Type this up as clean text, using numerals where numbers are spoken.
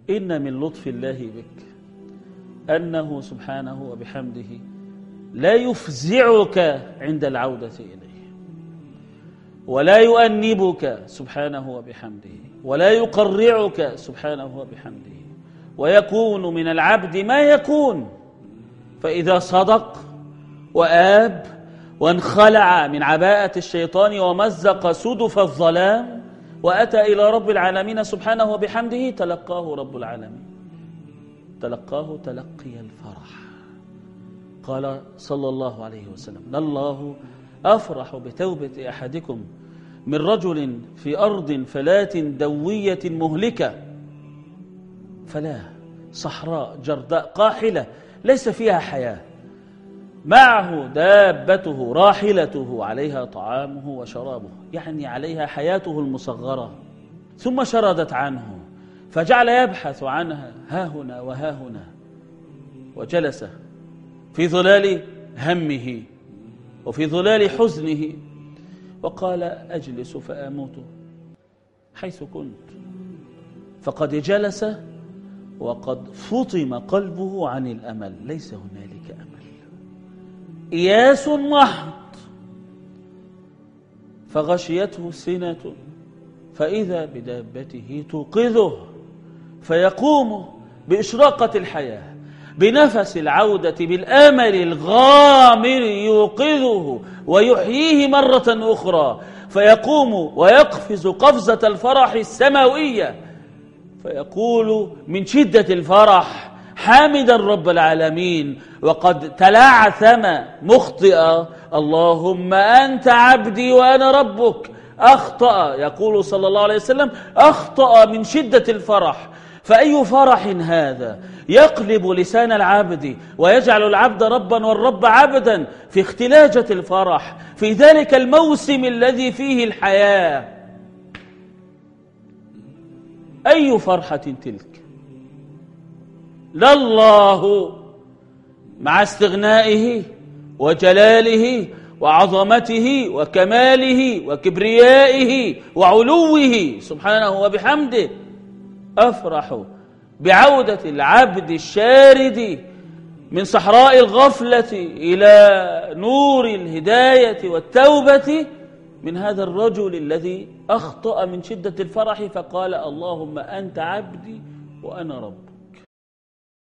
إن من لطف الله بك أنه سبحانه وبحمده لا يفزعك عند العودة إليه، ولا يؤنبك سبحانه وبحمده، ولا يقرعك سبحانه وبحمده، ويكون من العبد ما يكون. فإذا صدق وآب وانخلع من عباءة الشيطان ومزق سدف الظلام وأتى إلى رب العالمين سبحانه وبحمده، تلقاه رب العالمين، تلقاه تلقي الفرح. قال صلى الله عليه وسلم: لله أفرح بتوبة أحدكم من رجل في أرض فلاة دوية مهلكة، فلاة صحراء جرداء قاحلة ليس فيها حياة، معه دابته راحلته عليها طعامه وشرابه، يعني عليها حياته المصغرة، ثم شردت عنه فجعل يبحث عنها ها هنا وها هنا، وجلس في ظلال همه وفي ظلال حزنه وقال: أجلس فأموت حيث كنت. فقد جلس وقد فطم قلبه عن الأمل، ليس هنالك أمل، إياس محض. فغشيته سنة فإذا بدابته توقظه، فيقوم بإشراقة الحياة بنفس العودة بالآمل الغامر يوقظه ويحييه مرة أخرى، فيقوم ويقفز قفزة الفرح السماوية، فيقول من شدة الفرح حامدا رب العالمين وقد تلعثم مخطئا: اللهم أنت عبدي وأنا ربك. أخطأ، يقول صلى الله عليه وسلم: أخطأ من شدة الفرح. فأي فرح هذا يقلب لسان العبد ويجعل العبد ربا والرب عبدا في اختلاجة الفرح في ذلك الموسم الذي فيه الحياة. أي فرحة تلك! لله مع استغنائه وجلاله وعظمته وكماله وكبريائه وعلوه سبحانه وبحمده أفرح بعودة العبد الشارد من صحراء الغفلة إلى نور الهداية والتوبة من هذا الرجل الذي أخطأ من شدة الفرح فقال: اللهم أنت عبدي وأنا رب.